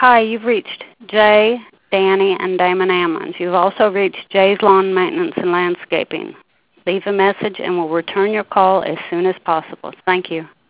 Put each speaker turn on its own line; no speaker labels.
Hi, you've reached Jay, Danny, and Damon Ammons. You've also reached Jay's Lawn Maintenance and Landscaping. Leave a message and we'll return your call as soon as possible. Thank you.